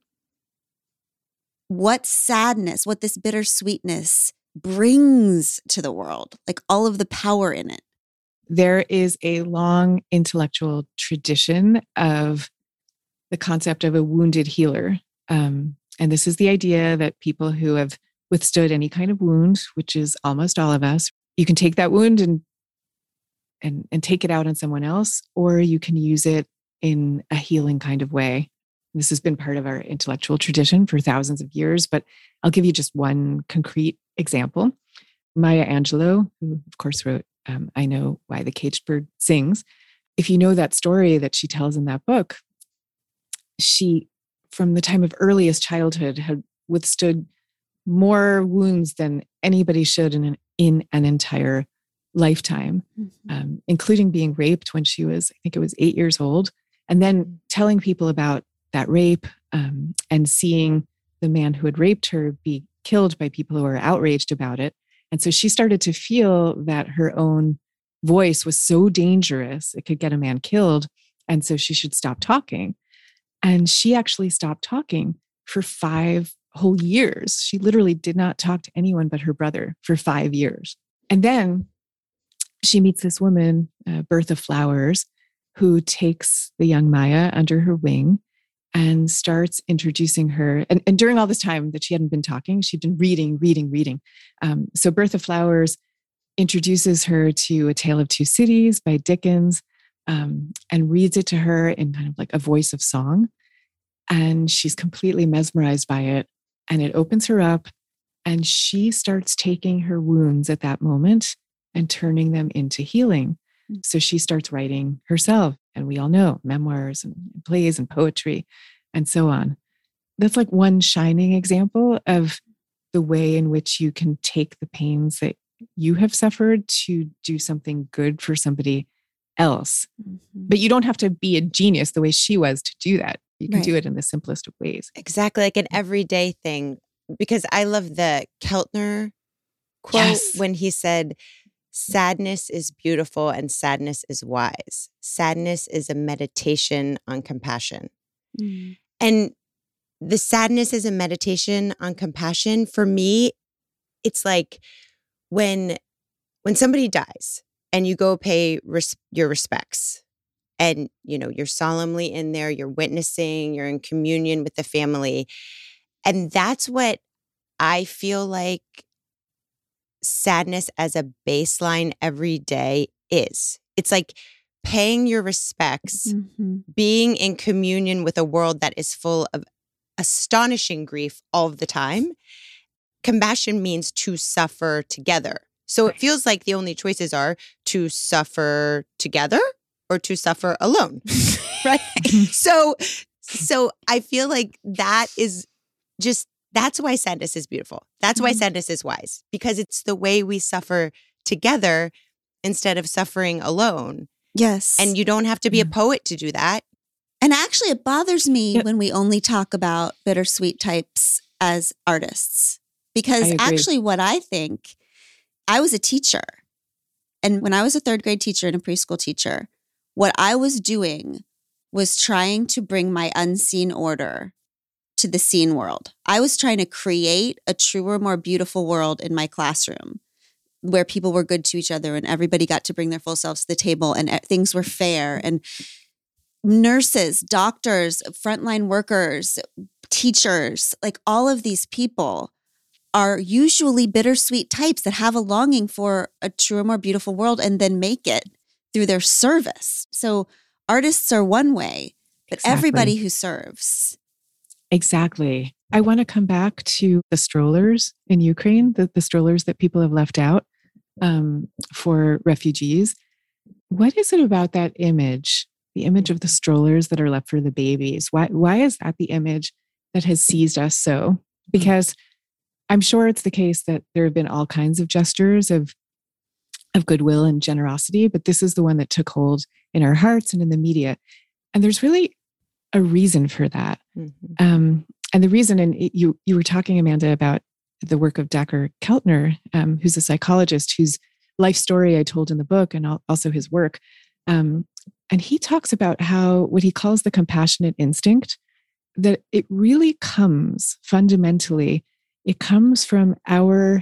what sadness, what this bittersweetness brings to the world, like all of the power in it. There is a long intellectual tradition of the concept of a wounded healer. And this is the idea that people who have withstood any kind of wound, which is almost all of us, you can take that wound and take it out on someone else, or you can use it in a healing kind of way. This has been part of our intellectual tradition for thousands of years, but I'll give you just one concrete example. Maya Angelou, who of course wrote I Know Why the Caged Bird Sings. If you know that story that she tells in that book, she, from the time of earliest childhood, had withstood more wounds than anybody should in an entire lifetime, including being raped when she was, I think it was 8 years old, and then telling people about that rape and seeing the man who had raped her be killed by people who were outraged about it. And so she started to feel that her own voice was so dangerous, it could get a man killed. And so she should stop talking. And she actually stopped talking for 5 whole years. She literally did not talk to anyone but her brother for 5 years. And then she meets this woman, Bertha Flowers, who takes the young Maya under her wing and starts introducing her. And during all this time that she hadn't been talking, she'd been reading. So Bertha Flowers introduces her to A Tale of Two Cities by Dickens, and reads it to her in kind of like a voice of song. And she's completely mesmerized by it. And it opens her up, and she starts taking her wounds at that moment and turning them into healing. So she starts writing herself, and we all know memoirs and plays and poetry and so on. That's like one shining example of the way in which you can take the pains that you have suffered to do something good for somebody else. But you don't have to be a genius the way she was to do that. You can do it in the simplest of ways. Exactly, like an everyday thing. Because I love the Keltner quote when he said, sadness is beautiful and sadness is wise. Sadness is a meditation on compassion. And the sadness is a meditation on compassion. For me, it's like when somebody dies and you go pay your respects, and you're solemnly in there, you're witnessing, you're in communion with the family. And that's what I feel like sadness as a baseline every day is. It's like paying your respects, being in communion with a world that is full of astonishing grief all the time. Compassion means to suffer together. So it feels like the only choices are to suffer together or to suffer alone, right? So I feel like that is just, that's why sadness is beautiful. That's why sadness is wise, because it's the way we suffer together instead of suffering alone. Yes. And you don't have to be a poet to do that. And actually, it bothers me Yep. when we only talk about bittersweet types as artists. I Because agree. actually, what I think, I was a teacher. And when I was a third grade teacher and a preschool teacher, what I was doing was trying to bring my unseen order to the seen world. I was trying to create a truer, more beautiful world in my classroom where people were good to each other and everybody got to bring their full selves to the table and things were fair. And nurses, doctors, frontline workers, teachers, like all of these people are usually bittersweet types that have a longing for a truer, more beautiful world and then make it through their service. So artists are one way, but Exactly. everybody who serves. Exactly. I want to come back to the strollers in Ukraine, the strollers that people have left out for refugees. What is it about that image, the image of the strollers that are left for the babies? Why is that the image that has seized us so? Because I'm sure it's the case that there have been all kinds of gestures of goodwill and generosity, but this is the one that took hold in our hearts and in the media. And there's really a reason for that. Mm-hmm. And the reason, and you were talking, Amanda, about the work of Dacher Keltner, who's a psychologist whose life story I told in the book and also his work. And he talks about how what he calls the compassionate instinct, that it really comes fundamentally, it comes from our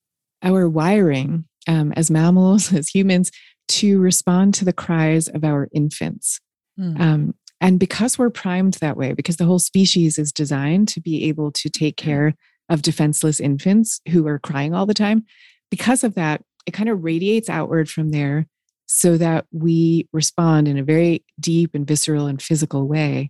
wiring as mammals, as humans, to respond to the cries of our infants. And because we're primed that way, because the whole species is designed to be able to take care of defenseless infants who are crying all the time, because of that, it kind of radiates outward from there so that we respond in a very deep and visceral and physical way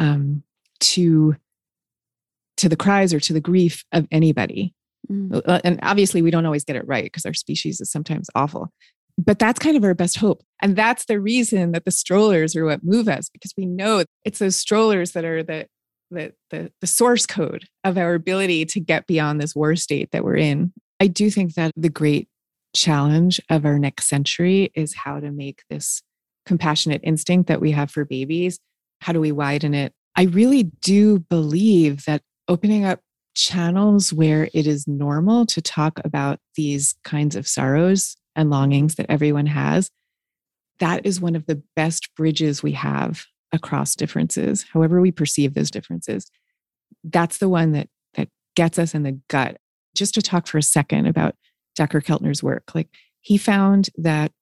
to the cries or to the grief of anybody. And obviously, we don't always get it right because our species is sometimes awful. But that's kind of our best hope. And that's the reason that the strollers are what move us, because we know it's those strollers that are the source code of our ability to get beyond this war state that we're in. I do think that the great challenge of our next century is how to make this compassionate instinct that we have for babies, how do we widen it? I really do believe that opening up channels where it is normal to talk about these kinds of sorrows and longings that everyone has, that is one of the best bridges we have across differences, however we perceive those differences. That's the one that gets us in the gut. Just to talk for a second about Dacher Keltner's work, like he found that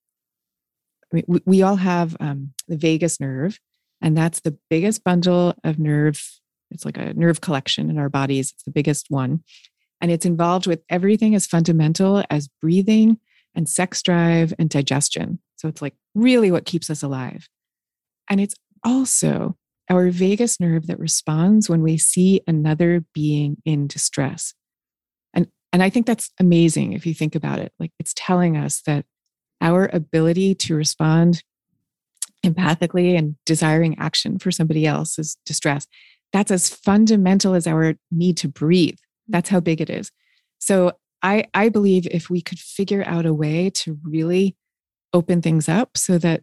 we all have the vagus nerve, and that's the biggest bundle of nerve. It's like a nerve collection in our bodies. It's the biggest one. And it's involved with everything as fundamental as breathing and sex drive and digestion. So it's like really what keeps us alive. And it's also our vagus nerve that responds when we see another being in distress. And I think that's amazing if you think about it. Like it's telling us that our ability to respond empathically and desiring action for somebody else's distress, that's as fundamental as our need to breathe. That's how big it is. So I believe if we could figure out a way to really open things up so that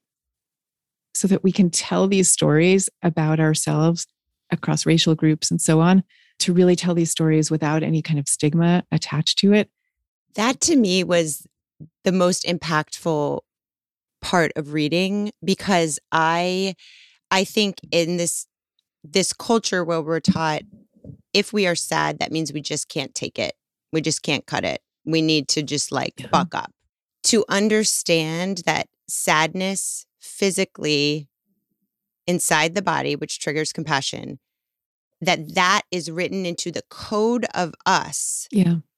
we can tell these stories about ourselves across racial groups and so on, to really tell these stories without any kind of stigma attached to it. That to me was the most impactful part of reading, because I think in this culture where we're taught, if we are sad, that means we just can't take it. We just can't cut it. We need to just buck up. To understand that sadness physically inside the body, which triggers compassion, that is written into the code of us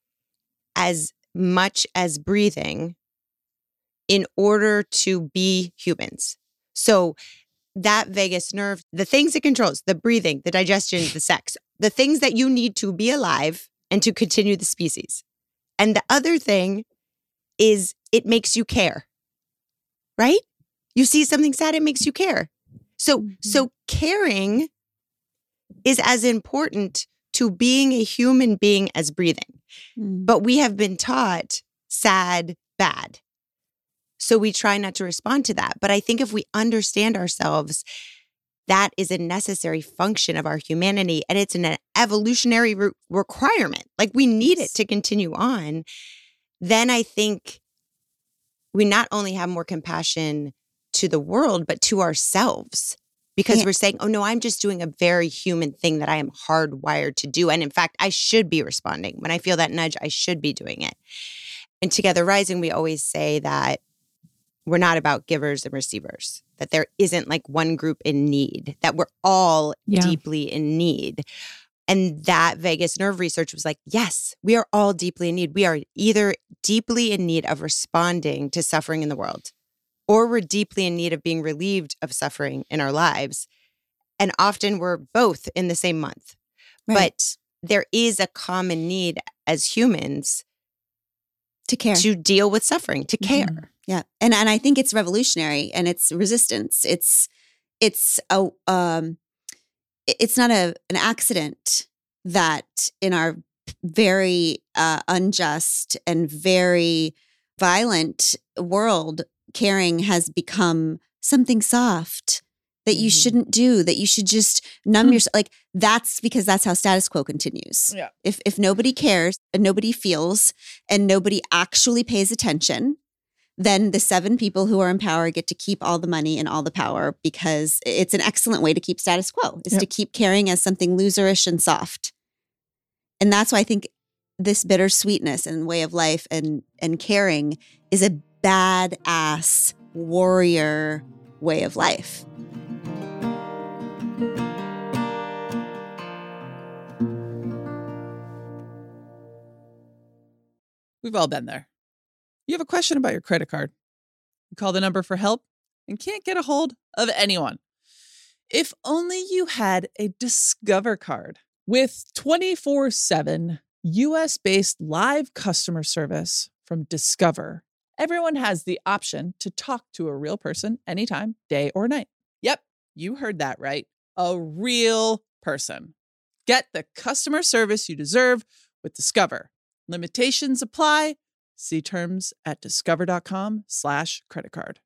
as much as breathing in order to be humans. So that vagus nerve, the things it controls, the breathing, the digestion, the sex, the things that you need to be alive and to continue the species. And the other thing is it makes you care, right? You see something sad, it makes you care. So caring is as important to being a human being as breathing. But we have been taught sad, bad. So we try not to respond to that. But I think if we understand ourselves, that is a necessary function of our humanity. And it's an evolutionary requirement. Like we need it to continue on. Then I think we not only have more compassion to the world, but to ourselves. Because we're saying, oh no, I'm just doing a very human thing that I am hardwired to do. And in fact, I should be responding. When I feel that nudge, I should be doing it. In Together Rising, we always say that we're not about givers and receivers, that there isn't like one group in need, that we're all deeply in need. And that vagus nerve research was like, yes, we are all deeply in need. We are either deeply in need of responding to suffering in the world, or we're deeply in need of being relieved of suffering in our lives. And often we're both in the same month. Right. But there is a common need as humans to care, to deal with suffering, to care. Yeah. And I think it's revolutionary and it's resistance. It's not an accident that in our very unjust and very violent world, caring has become something soft that you shouldn't do, that you should just numb yourself. Like that's because that's how status quo continues. Yeah. If nobody cares and nobody feels and nobody actually pays attention, then the 7 people who are in power get to keep all the money and all the power, because it's an excellent way to keep status quo, is to keep caring as something loserish and soft. And that's why I think this bittersweetness and way of life and caring is a badass warrior way of life. We've all been there. You have a question about your credit card. You call the number for help and can't get a hold of anyone. If only you had a Discover card with 24/7 US-based live customer service from Discover. Everyone has the option to talk to a real person anytime, day or night. Yep, you heard that right. A real person. Get the customer service you deserve with Discover. Limitations apply. See terms at discover.com/creditcard.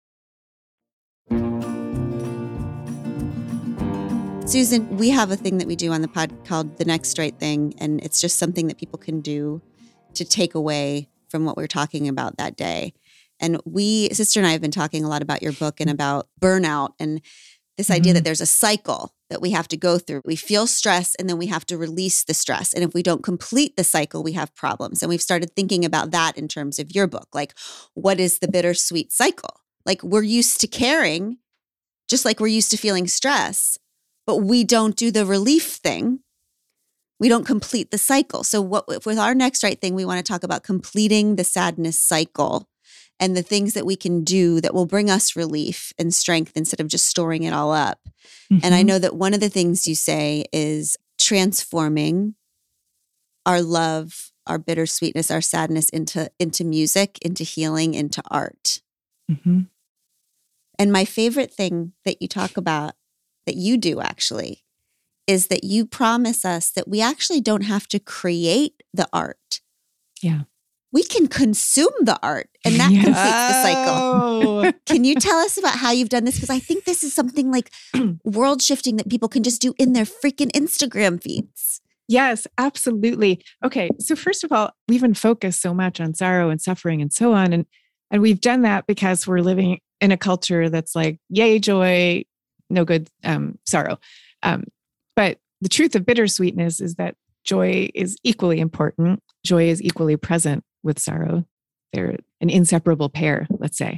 Susan, we have a thing that we do on the pod called The Next Right Thing, and it's just something that people can do to take away from what we're talking about that day. And Sister and I have been talking a lot about your book and about burnout and this idea that there's a cycle that we have to go through. We feel stress and then we have to release the stress. And if we don't complete the cycle, we have problems. And we've started thinking about that in terms of your book. Like, what is the bittersweet cycle? Like, we're used to caring, just like we're used to feeling stress, but we don't do the relief thing. We don't complete the cycle. So with our Next Right Thing, we want to talk about completing the sadness cycle and the things that we can do that will bring us relief and strength instead of just storing it all up. And I know that one of the things you say is transforming our love, our bittersweetness, our sadness into music, into healing, into art. And my favorite thing that you talk about, that you do actually, is that you promise us that we actually don't have to create the art. Yeah. We can consume the art, and that completes the cycle. Can you tell us about how you've done this? Because I think this is something like world shifting that people can just do in their freaking Instagram feeds. Yes, absolutely. Okay. So first of all, we've been focused so much on sorrow and suffering and so on. And we've done that because we're living in a culture that's like, yay, joy, no good, sorrow. But the truth of bittersweetness is that joy is equally important. Joy is equally present with sorrow. They're an inseparable pair, let's say.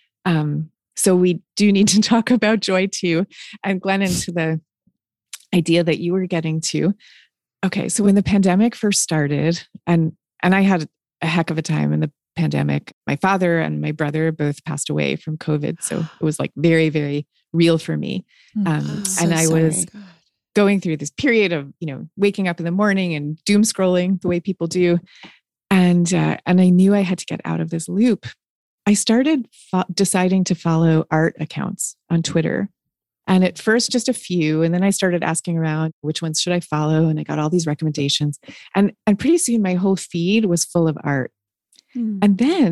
So we do need to talk about joy too. And Glenn, into the idea that you were getting to. Okay, so when the pandemic first started, and I had a heck of a time in the pandemic. My father and my brother both passed away from COVID. So it was like very, very real for me. And I was going through this period of, waking up in the morning and doom scrolling the way people do. And I knew I had to get out of this loop. I started deciding to follow art accounts on Twitter. And at first, just a few. And then I started asking around, which ones should I follow? And I got all these recommendations. And pretty soon my whole feed was full of art. And then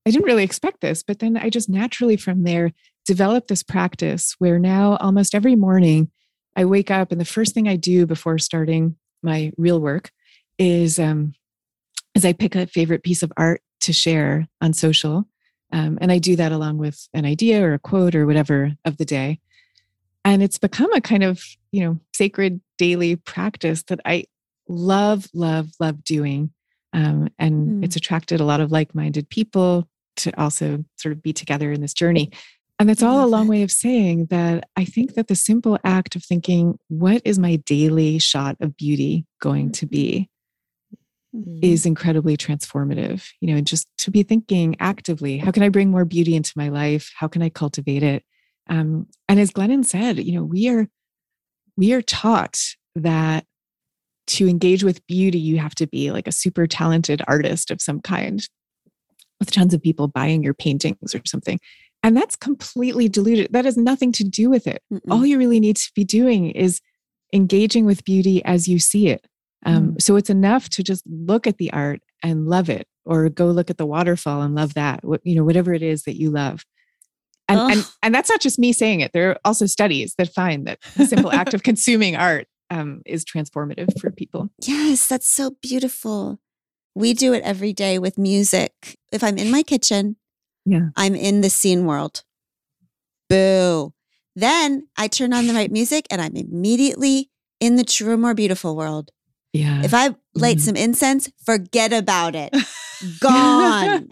I didn't really expect this, but then I just naturally from there developed this practice where now almost every morning I wake up and the first thing I do before starting my real work is I pick a favorite piece of art to share on social. And I do that along with an idea or a quote or whatever of the day. And it's become a kind of, sacred daily practice that I love, love, love doing. And it's attracted a lot of like-minded people to also sort of be together in this journey. And that's all a long way of saying that I think that the simple act of thinking, what is my daily shot of beauty going to be, is incredibly transformative. Just to be thinking actively, how can I bring more beauty into my life? How can I cultivate it? And as Glennon said, we are taught that to engage with beauty, you have to be like a super talented artist of some kind with tons of people buying your paintings or something. And that's completely diluted. That has nothing to do with it. All you really need to be doing is engaging with beauty as you see it. So it's enough to just look at the art and love it, or go look at the waterfall and love that, whatever it is that you love. And that's not just me saying it. There are also studies that find that the simple act of consuming art is transformative for people. Yes, that's so beautiful. We do it every day with music. If I'm in my kitchen, I'm in the scene world. Boo. Then I turn on the right music and I'm immediately in the truer, more beautiful world. Yeah. If I light some incense, forget about it. Gone.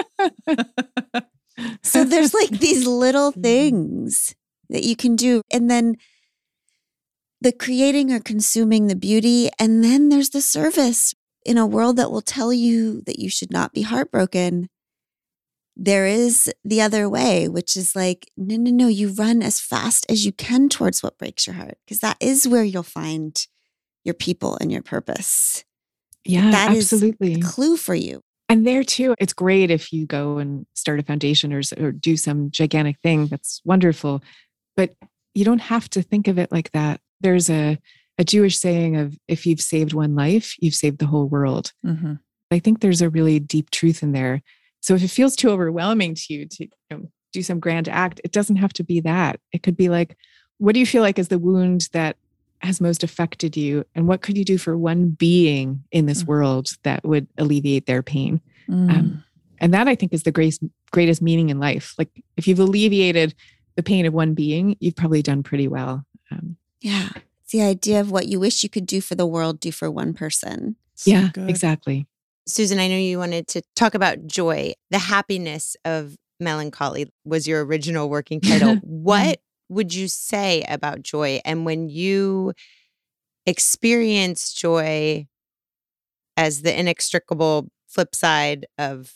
So there's like these little things that you can do. And then the creating or consuming the beauty. And then there's the service in a world that will tell you that you should not be heartbroken. There is the other way, which is like, no, you run as fast as you can towards what breaks your heart, because that is where you'll find your people and your purpose. Yeah, that absolutely. is a clue for you. And there too, it's great if you go and start a foundation or do some gigantic thing. That's wonderful. But you don't have to think of it like that. There's a Jewish saying of, if you've saved one life, you've saved the whole world. I think there's a really deep truth in there. So if it feels too overwhelming to you to do some grand act, it doesn't have to be that. It could be like, what do you feel like is the wound that has most affected you? And what could you do for one being in this world that would alleviate their pain? And that, I think, is the greatest meaning in life. Like, if you've alleviated the pain of one being, you've probably done pretty well. Yeah. It's the idea of what you wish you could do for the world, do for one person. Yeah, exactly. Susan, I know you wanted to talk about joy. The happiness of melancholy was your original working title. What would you say about joy? And when you experience joy as the inextricable flip side of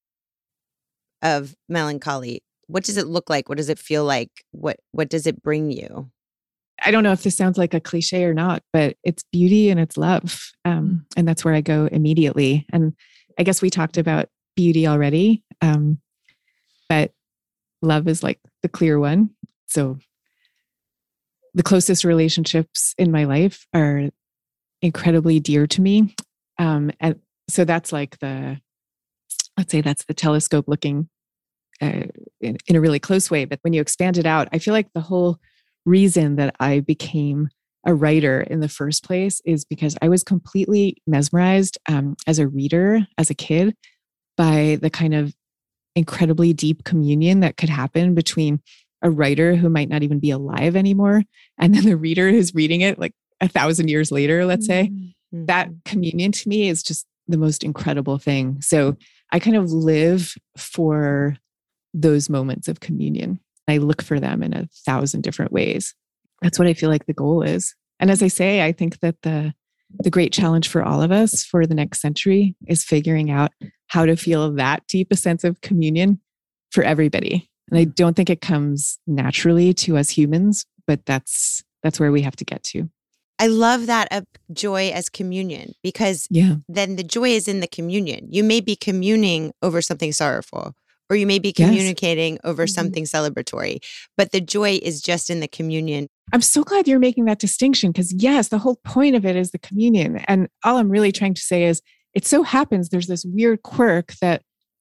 melancholy, what does it look like? What does it feel like? What does it bring you? I don't know if this sounds like a cliche or not, but it's beauty and it's love. And that's where I go immediately. And I guess we talked about beauty already, but love is like the clear one. So the closest relationships in my life are incredibly dear to me. And so that's like let's say that's the telescope looking in a really close way. But when you expand it out, I feel like the whole reason that I became a writer in the first place is because I was completely mesmerized as a reader, as a kid, by the kind of incredibly deep communion that could happen between a writer who might not even be alive anymore and then the reader who's reading it like 1,000 years later, let's say. That communion to me is just the most incredible thing. So I kind of live for those moments of communion. I look for them in 1,000 different ways. That's what I feel like the goal is. And as I say, I think that the great challenge for all of us for the next century is figuring out how to feel that deep a sense of communion for everybody. And I don't think it comes naturally to us humans, but that's where we have to get to. I love that of joy as communion, because then the joy is in the communion. You may be communing over something sorrowful, or you may be communicating over something celebratory, but the joy is just in the communion. I'm so glad you're making that distinction, because yes, the whole point of it is the communion. And all I'm really trying to say is, it so happens there's this weird quirk that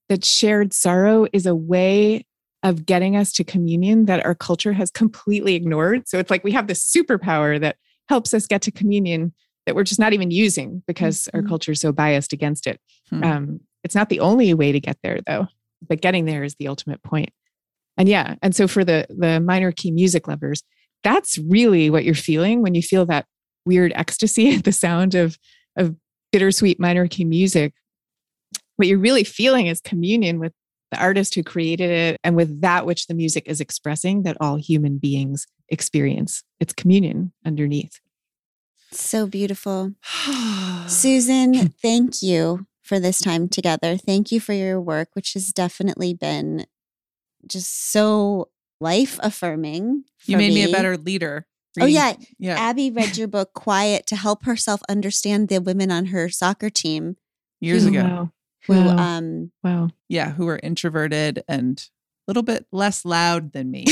that shared sorrow is a way of getting us to communion that our culture has completely ignored. So it's like we have this superpower that helps us get to communion that we're just not even using because our culture is so biased against it. It's not the only way to get there, though, but getting there is the ultimate point. And so for the minor key music lovers, that's really what you're feeling when you feel that weird ecstasy at the sound of bittersweet minor key music. What you're really feeling is communion with the artist who created it and with that which the music is expressing that all human beings experience. It's communion underneath. So beautiful. Susan, thank you for this time together. Thank you for your work, which has definitely been just so life affirming. You made me a better leader. Yeah. Abby read your book, Quiet, to help herself understand the women on her soccer team years ago. Wow. Yeah, who were introverted and a little bit less loud than me.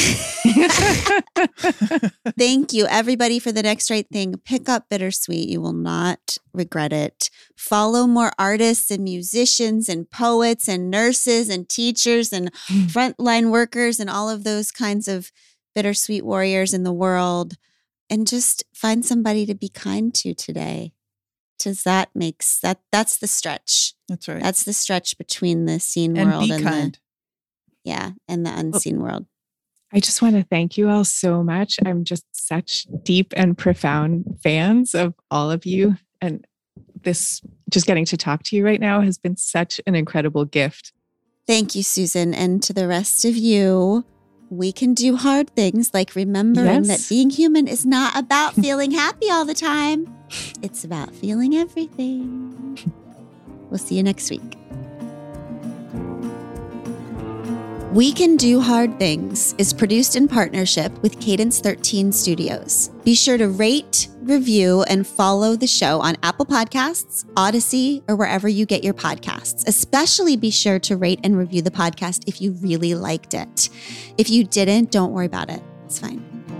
Thank you, everybody, for the next right thing. Pick up Bittersweet. You will not regret it. Follow more artists and musicians and poets and nurses and teachers and frontline workers and all of those kinds of bittersweet warriors in the world. And just find somebody to be kind to today. Because that's the stretch. That's right. That's the stretch between the seen and world be kind. and the unseen world. I just want to thank you all so much. I'm just such deep and profound fans of all of you. And this, just getting to talk to you right now has been such an incredible gift. Thank you, Susan. And to the rest of you, we can do hard things like remembering that being human is not about feeling happy all the time. It's about feeling everything. We'll see you next week. We Can Do Hard Things is produced in partnership with Cadence 13 Studios. Be sure to rate, review, and follow the show on Apple Podcasts, Odyssey, or wherever you get your podcasts. Especially be sure to rate and review the podcast if you really liked it. If you didn't, don't worry about it. It's fine.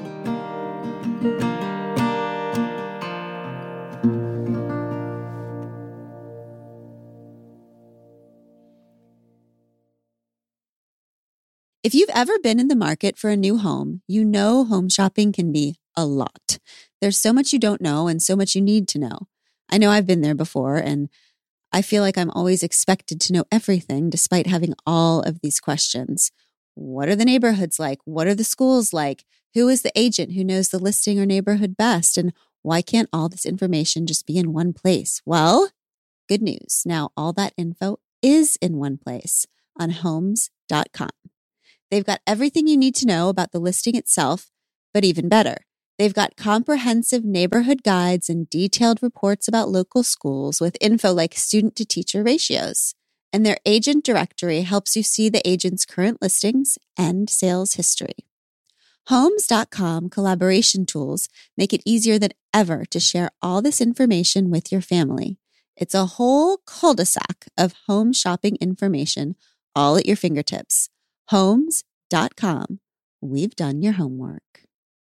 If you've ever been in the market for a new home, you know home shopping can be a lot. There's so much you don't know and so much you need to know. I know I've been there before, and I feel like I'm always expected to know everything despite having all of these questions. What are the neighborhoods like? What are the schools like? Who is the agent who knows the listing or neighborhood best? And why can't all this information just be in one place? Well, good news. Now all that info is in one place on Homes.com. They've got everything you need to know about the listing itself, but even better, they've got comprehensive neighborhood guides and detailed reports about local schools with info like student-to-teacher ratios. And their agent directory helps you see the agent's current listings and sales history. Homes.com collaboration tools make it easier than ever to share all this information with your family. It's a whole cul-de-sac of home shopping information all at your fingertips. Homes.com. We've done your homework.